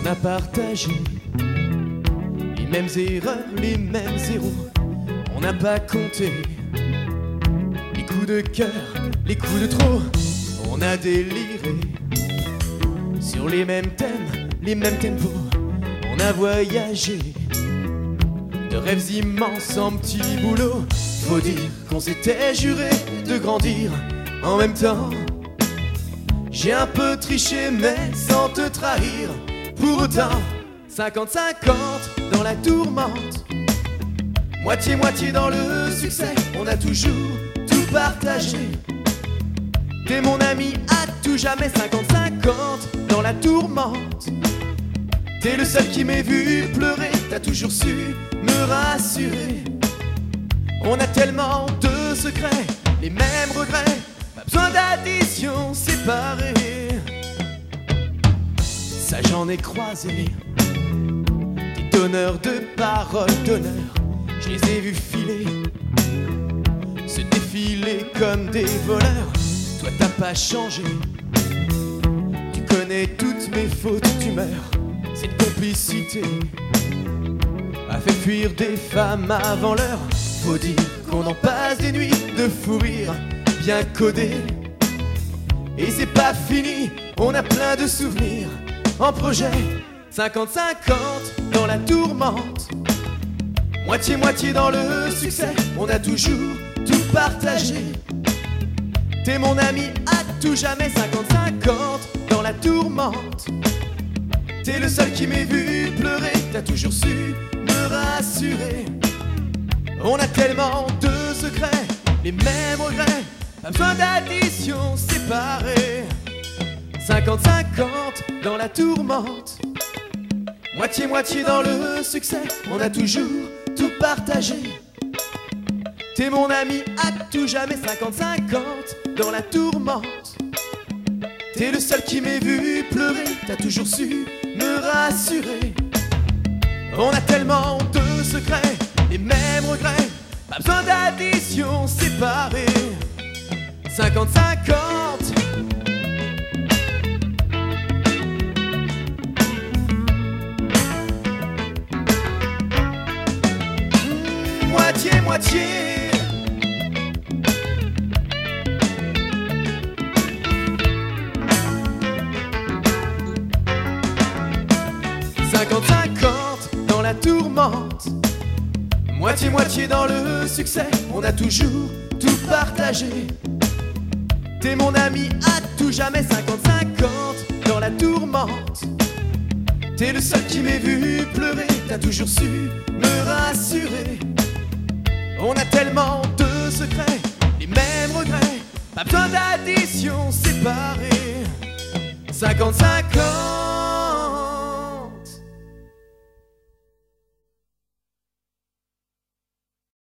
a partagé les mêmes erreurs, les mêmes zéros. On n'a pas compté les coups de cœur, les coups de trop. On a déliré sur les mêmes thèmes, les mêmes tempos. On a voyagé de rêves immenses en petits boulots. Faut dire qu'on s'était juré de grandir en même temps. J'ai un peu triché mais sans te trahir. Pour autant, 50-50 dans la tourmente, moitié-moitié dans le succès. On a toujours tout partagé. T'es mon ami à tout jamais. 50-50 dans la tourmente. T'es le seul qui m'ait vu pleurer. T'as toujours su me rassurer. On a tellement de secrets, les mêmes regrets. Pas besoin d'addition séparée. Ça j'en ai croisé des donneurs de paroles d'honneur. Je les ai vus filer, se défiler comme des voleurs. Toi t'as pas changé, tu connais toutes mes fautes d'humeur. Cette complicité a fait fuir des femmes avant l'heure. Faut dire qu'on en passe des nuits de fou rire bien codés. Et c'est pas fini, on a plein de souvenirs en projet. 50-50 dans la tourmente, moitié-moitié dans le succès. On a toujours tout partagé. T'es mon ami à tout jamais. 50-50 dans la tourmente. T'es le seul qui m'ait vu pleurer. T'as toujours su me rassurer. On a tellement de secrets, les mêmes regrets. Pas besoin d'addition séparée. 50-50 dans la tourmente, moitié-moitié dans le succès. On a toujours tout partagé. T'es mon ami à tout jamais. 50-50 dans la tourmente. T'es le seul qui m'ait vu pleurer. T'as toujours su me rassurer. On a tellement de secrets, les mêmes regrets. Pas besoin d'addition séparée. 50-50. Moitié-moitié. 50-50 dans la tourmente, moitié-moitié dans le succès. On a toujours tout partagé. T'es mon ami à tout jamais. 50-50 dans la tourmente. T'es le seul qui m'ait vu pleurer. T'as toujours su me rassurer. On a tellement de secrets, les mêmes regrets. Pas besoin d'addition séparée. 50-50.